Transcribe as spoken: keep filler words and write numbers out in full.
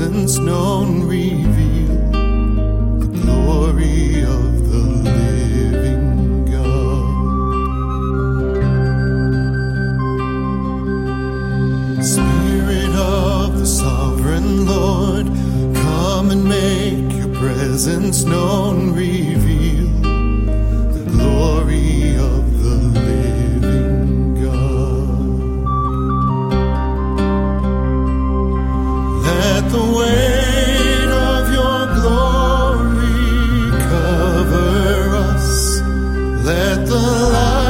presence known, reveal the glory of the living God. Spirit of the sovereign Lord, come and make your presence known, reveal the glory of the living God. Let the weight of your glory cover us. Let the light